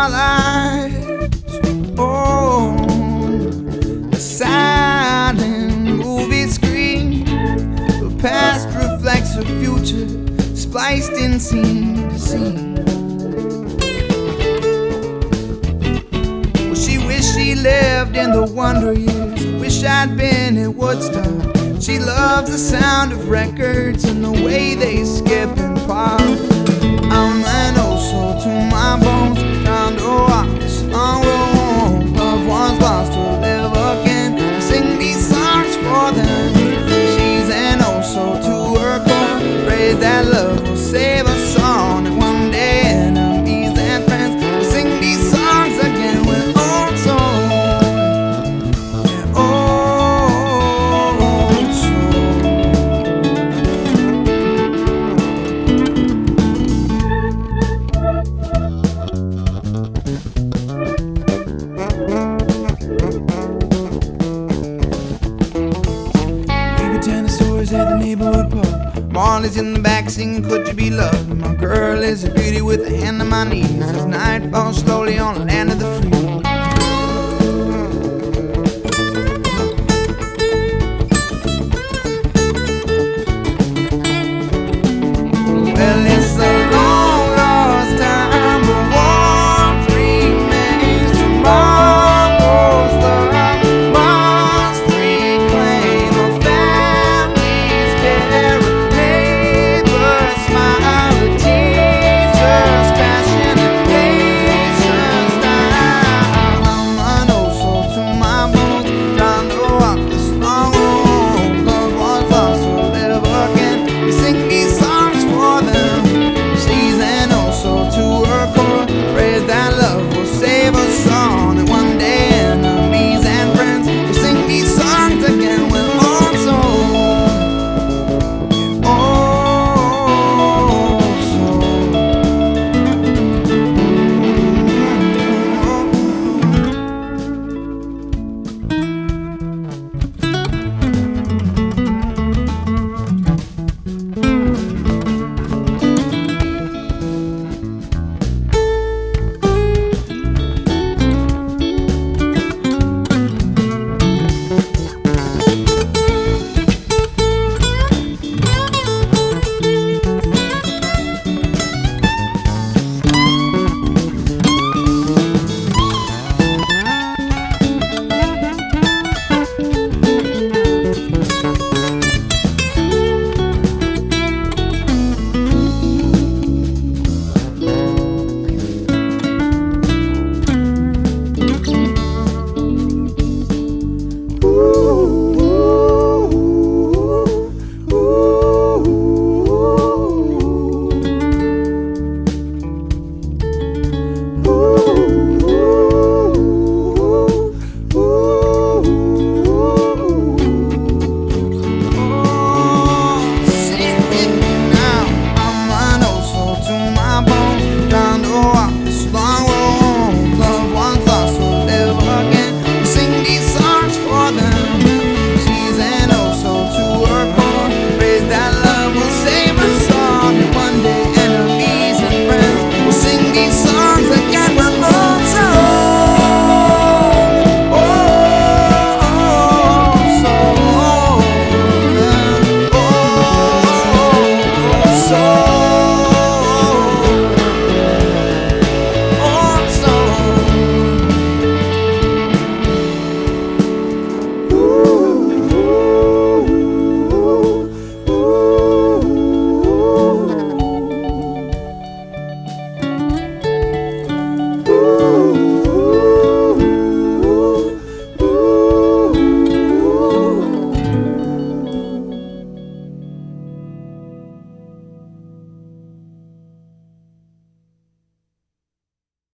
our lives on a silent movie screen. The past reflects the future, spliced in scene to scene. Well, she wished she lived in the wonder years. Wish I'd been at Woodstock. She loves the sound of records and the way they skip and pop. I'm an old soul to my bones, trying to walk this long road home. Loved ones lost to live again. I sing these songs for them. She's an old soul to her core. Pray that love will save us all. And one day enemies and friends will sing these songs again with old soul. At the neighborhood pub, Marley's in the back singing "Could You Be Loved?" My girl is a beauty with a hand on my knees as night falls slowly on the land of the free.